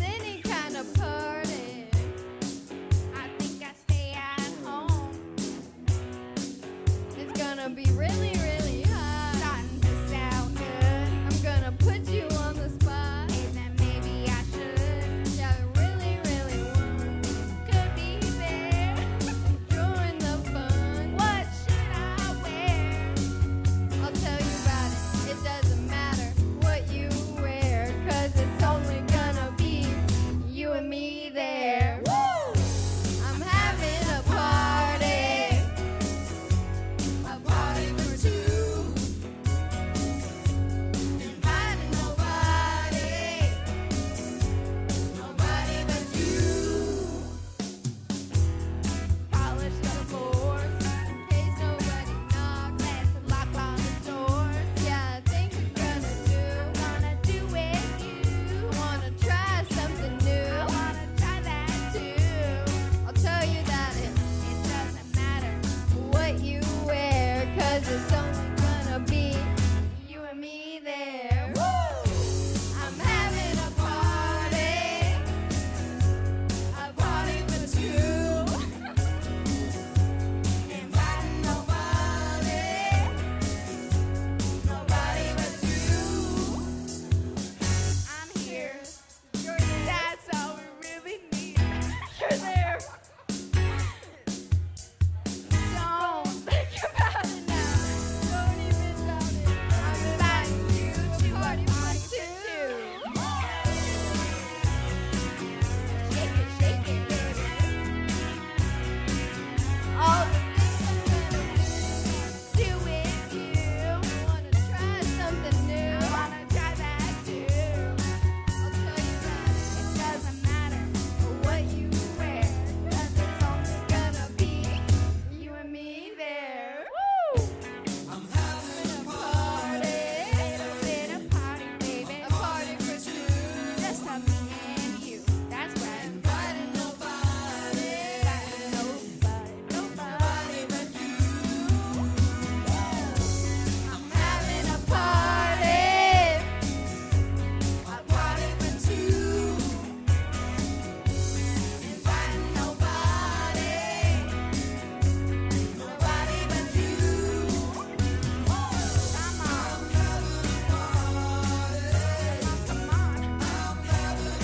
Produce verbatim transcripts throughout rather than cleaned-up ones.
any kind of party. I think I stay at home. It's gonna be really, really hot. Starting to sound good. I'm gonna put you on the spot. And then maybe I should. Yeah, I really, really want. Could be there. Join the fun. What should I wear? I'll tell you about it. It doesn't matter what you wear, 'cause it's only gonna be you and me there. Woo! I'm having a party. A party for two. Inviting nobody. Nobody but you. Polish the floors in case nobody knocks. Let's lock on the doors. Yeah, I think we're gonna do. Gonna do it, you. Wanna try something new? I wanna try that too. I'll tell you that it, It doesn't matter. what you wear, 'cause it's only gonna be you and me there. I'm having a party. A party for two. Inviting nobody. Nobody but you. I'm here. You're there. That's all we really need. You're there. Don't think about it now. Don't even doubt it. I'm Inviting you inviting you to to a a party party for for two. two. Shake it, shake it, baby. All the things I'm gonna Do it, you. do. Wanna try something new? I wanna try that too. I'll tell you that It doesn't matter what you wear, 'cause it's only gonna be you and me there. Woo! I'm having a party. Little bit of party, baby. A party for two. Just a me and you. That's right. Inviting nobody. Inviting nobody, nobody but you. I'm having a party. A party for two. Inviting nobody, nobody but you. Come on, come on, come on.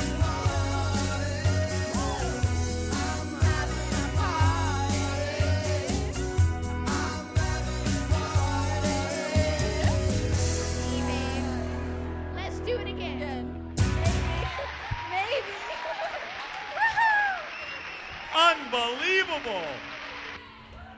Let's do it again. Maybe. Unbelievable.